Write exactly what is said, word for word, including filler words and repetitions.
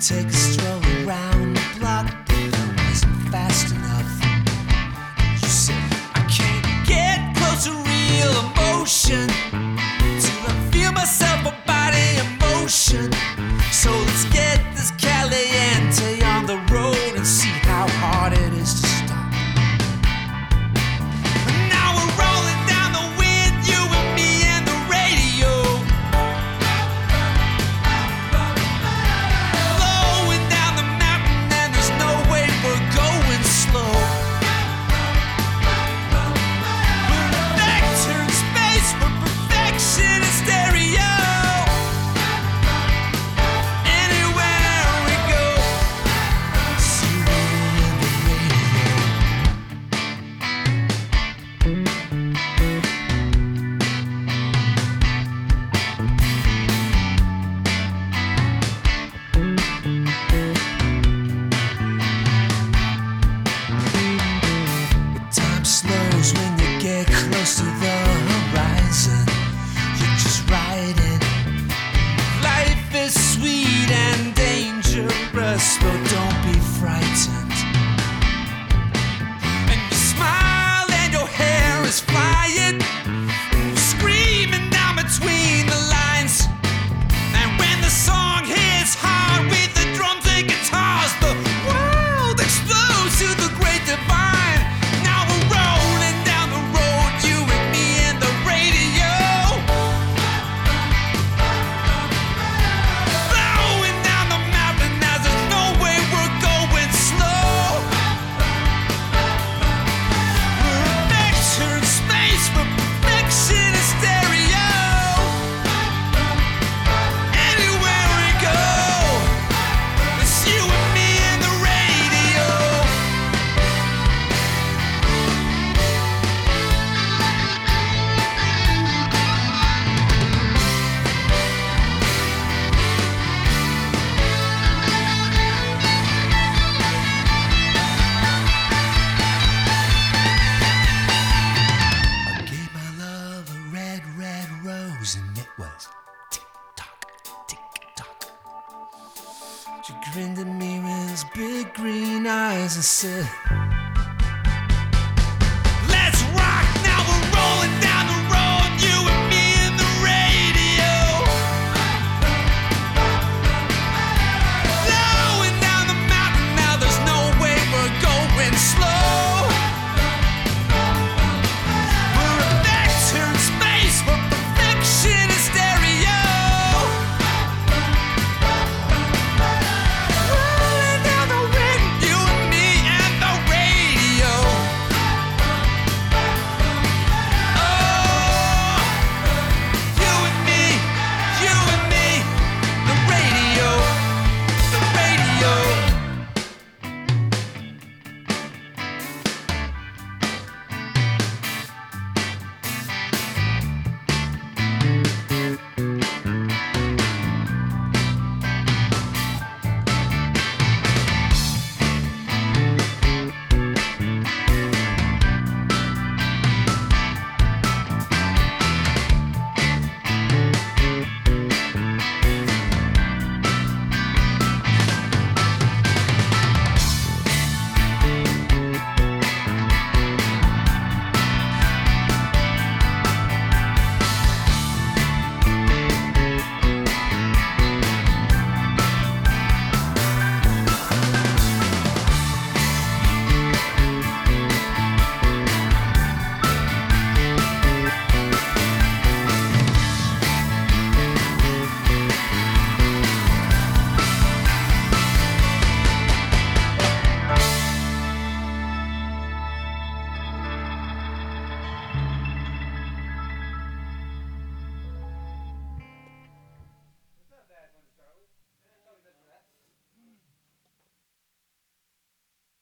take a stroll around the block, but it wasn't fast enough. You said, I can't get close to real emotion till I feel myself, a body in motion. So let's get this caliente on the road and see how hard it is to stop. Now we're rolling down the wind, you and me and the radio, blowing down the mountain, and there's no way we're going slow. We're a vector in space for perfection in stereo. When you get close to the horizon, you're just riding. Life is sweet and dangerous, but don't be frightened. And you smile and your hair is flying, and you're screaming down between the lines. And when the song hits hard with the drums and guitars, the world explodes to the great divine. And it was tick-tock, tick-tock. She grinned at me with his big green eyes and said,